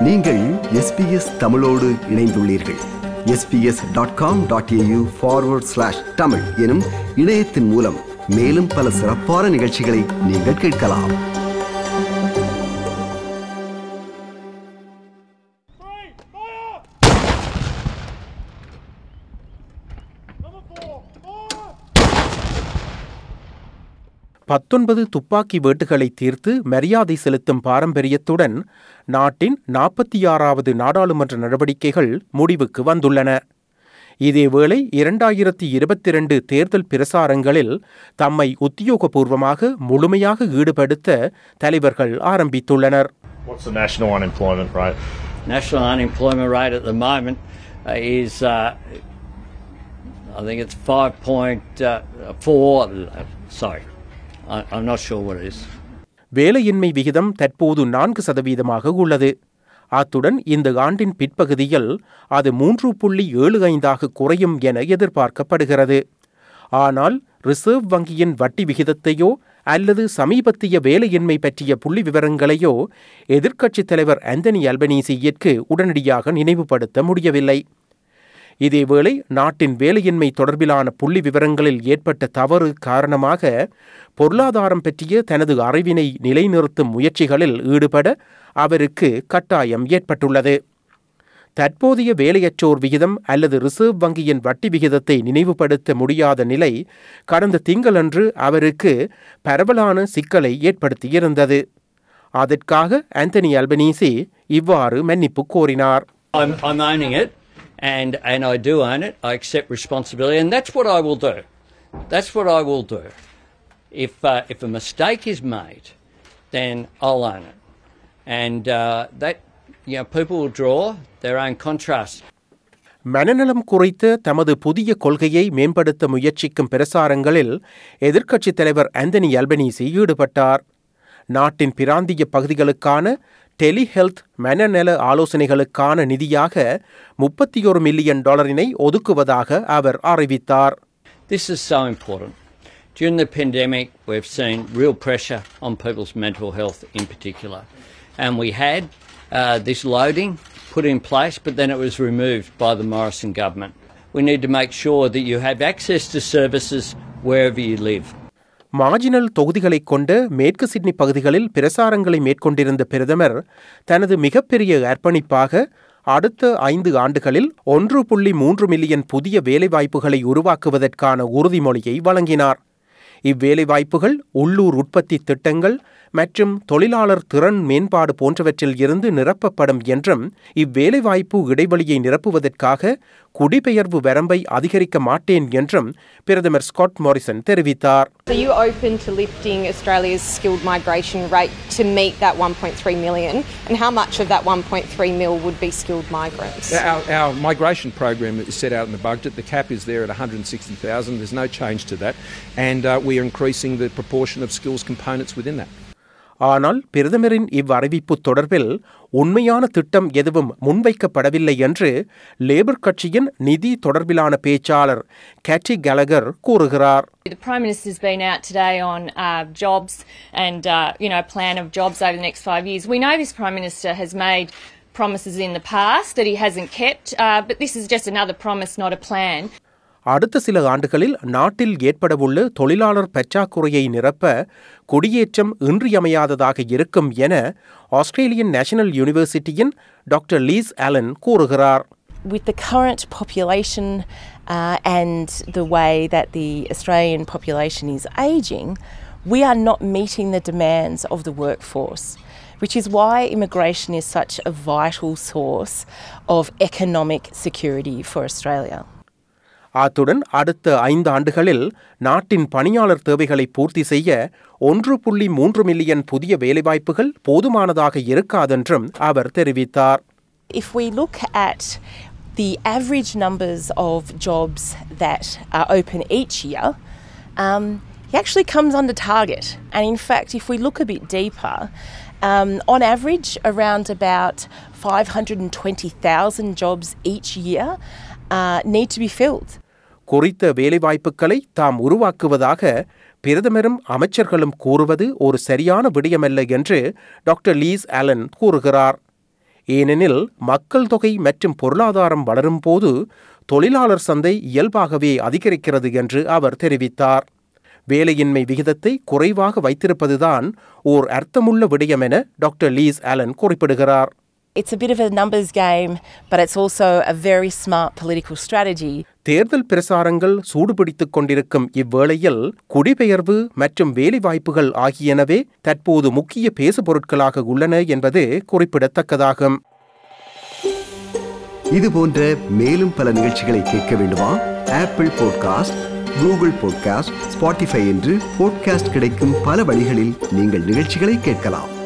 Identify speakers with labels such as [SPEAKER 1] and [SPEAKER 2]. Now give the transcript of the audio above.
[SPEAKER 1] நீங்கள் SBS தமிழோடு இணைந்துள்ளீர்கள். sbs.com.au/tamil எனும் இணையத்தின் மூலம் மேலும் பல சிறப்பான நிகழ்ச்சிகளை நீங்கள் கேட்கலாம்.
[SPEAKER 2] துப்பாக்கி வேட்டுகளை தீர்த்து மரியாதை செலுத்தும் பாரம்பரியத்துடன் நாட்டின் 46வது நாடாளுமன்ற நடவடிக்கைகள் முடிவுக்கு வந்துள்ளன. இதேவேளை 2022 தேர்தல் பிரசாரங்களில் தம்மை உத்தியோகபூர்வமாக முழுமையாக ஈடுபடுத்த தலைவர்கள் ஆரம்பித்துள்ளனர்.
[SPEAKER 3] What's the national unemployment rate?
[SPEAKER 4] National unemployment rate at the moment is I think it's 5.4. Sorry. I'm not sure what it is.
[SPEAKER 2] வேலையின்மை விகிதம் தற்போது 4% உள்ளது. அத்துடன் இந்த ஆண்டின் பிற்பகுதியில் அது 3.75 குறையும் என எதிர்பார்க்கப்படுகிறது. ஆனால் ரிசர்வ் வங்கியின் வட்டி விகிதத்தையோ அல்லது சமீபத்திய வேலையின்மை பற்றிய புள்ளி விவரங்களையோ எதிர்க்கட்சித் தலைவர் ஆந்தனி அல்பனீசியிற்கு உடனடியாக நினைவுபடுத்த முடியவில்லை. இதேவேளை நாட்டின் வேலையின்மை தொடர்பிலான புள்ளி விவரங்களில் ஏற்பட்ட தவறு காரணமாக பொருளாதாரம் பற்றிய தனது அறிவினை நிலைநிறுத்தும் முயற்சிகளில் ஈடுபட அவருக்கு கட்டாயம் ஏற்பட்டுள்ளது. தற்போதைய வேலையற்றோர் விகிதம் அல்லது ரிசர்வ் வங்கியின் வட்டி விகிதத்தை நினைவுபடுத்த முடியாத நிலை கடந்த திங்களன்று அவருக்கு பரவலான சிக்கலை ஏற்படுத்தியிருந்தது. அதற்காக ஆந்தனி அல்பனீசி இவ்வாறு மன்னிப்பு கோரினார்.
[SPEAKER 4] I'm owning it. And I do own it. I accept responsibility, and that's what I will do. That's what I will do. If a mistake is made, then I'll own it, and that people will draw their own contrast.
[SPEAKER 2] மனநலம் குறித்த தமது புதிய கொள்கையை மேம்படுத்த முயற்சிக்கும் பிரசாரங்களில் எதிர்க்கட்சித் தலைவர் Anthony Albanese ஈடுபட்டார். நாட்டின் பிராந்திய பகுதிகளுக்கான டெலிஹெல்த் மனநல ஆலோசனைகளுக்கான நிதியாக $31 மில்லியன் ஒதுக்குவதாக அவர் அறிவித்தார்.
[SPEAKER 4] This is so important. During the pandemic, we've seen real pressure on people's mental health in particular. And we had this loading put in place, but then it was removed by the Morrison government. We need to make sure that you have access to services wherever you live.
[SPEAKER 2] Marginal தொகுதிகளைக் கொண்ட மேற்கு Sydney பகுதிகளில் பிரசாரங்களை மேற்கொண்டிருந்த பிரதமர் தனது மிகப்பெரிய அர்ப்பணிப்பாக அடுத்த 5 ஆண்டுகளில் 1.3 மில்லியன் புதிய வேலைவாய்ப்புகளை உருவாக்குவதற்கான உறுதிமொழியை வழங்கினார். இவ்வேலைவாய்ப்புகள் உள்ளூர் உற்பத்தி திட்டங்கள் மற்றும் தொழிலாளர் திறன் மேம்பாடு போன்றவற்றில் இருந்து நிரப்பப்படும் என்றும் இவ்வேலைவாய்ப்பு இடைவெளியை நிரப்புவதற்காக குடிபெயர்வு வரம்பை அதிகரிக்க மாட்டேன் என்றும் பிரதமர் ஸ்காட் மாரிசன் தெரிவித்தார்.
[SPEAKER 5] Are you open to lifting Australia's skilled migration rate to meet that 1.3 million? And how much of that 1.3 mil would be skilled migrants?
[SPEAKER 6] Our migration program is set out in the budget. The cap is there at 160,000. There's no change to that. And we are increasing the proportion of skills components within that.
[SPEAKER 2] ஆனால் பிரதமரின் இவ்வறிவிப்பு தொடர்பில் உண்மையான திட்டம் எதுவும் முன்வைக்கப்படவில்லை என்று labour கட்சியின் நிதி தொடர்பிலான பேச்சாளர் கேட்டி கலகர் கூறுகிறார்.
[SPEAKER 7] The Prime Minister's been out today on jobs and a plan of jobs over the next 5 years. We know this Prime Minister has made promises in the past that he hasn't kept, but this is just another promise, not a plan.
[SPEAKER 2] அடுத்த சில ஆண்டுகளில் நாட்டில் ஏற்படவுள்ள தொழிலாளர் பற்றாக்குறையை நிரப்ப குடியேற்றம் இன்றியமையாததாக இருக்கும் என ஆஸ்திரேலியன் நேஷனல் யூனிவர்சிட்டியின் டாக்டர் லீஸ் ஆலன் கூறுகிறார்.
[SPEAKER 8] With the current population and the way that the Australian population is ageing, we are not meeting the demands of the workforce, which is why immigration is such a vital source of economic security for Australia.
[SPEAKER 2] அத்துடன் அடுத்த 5 ஆண்டுகளில் நாட்டின் பணியாளர் தேவைகளை பூர்த்தி செய்ய 1.3 million புதிய வேலைவாய்ப்புகள் போதுமானதாக இருக்காதென்றும் அவர் தெரிவித்தார்.
[SPEAKER 8] If we look at the average numbers of jobs that are open each year, he actually comes under target. And in fact, if we look a bit deeper, on average around about 520,000 jobs each year need to be filled.
[SPEAKER 2] குறித்த வேலைவாய்ப்புகளை தாம் உருவாக்குவதாக பிரதமரும் அமைச்சர்களும் கூறுவது ஒரு சரியான விடயமல்ல என்று doctor Liz Allen கூறுகிறார். ஏனெனில் மக்கள் தொகை மற்றும் பொருளாதாரம் வளரும் போது தொழிலாளர் சந்தை இயல்பாகவே அதிகரிக்கிறது என்று அவர் தெரிவித்தார். வேலையின்மை விகிதத்தை குறைவாக வைத்திருப்பதுதான் ஓர் அர்த்தமுள்ள விடயம் என டாக்டர் லீஸ் ஆலன் குறிப்பிடுகிறார்.
[SPEAKER 8] It's a bit of a numbers game, but it's also a very smart political strategy.
[SPEAKER 2] தேர்தல் பிரசாரங்கள் சூடுபிடித்துக் கொண்டிருக்கும் இவ்வேளையில் குடிபெயர்வு மற்றும் வேலைவாய்ப்புகள் ஆகியனவே தற்போது முக்கிய பேசுபொருட்களாக உள்ளன என்பது குறிப்பிடத்தக்கதாகும்.
[SPEAKER 1] இது போன்ற மேலும் பல நிகழ்ச்சிகளை கேட்க வேண்டுமா? Apple podcast, Google podcast, Spotify என்று பாட்காஸ்ட் கிடைக்கும் பல வழிகளில் நீங்கள் நிகழ்ச்சிகளை கேட்கலாம்.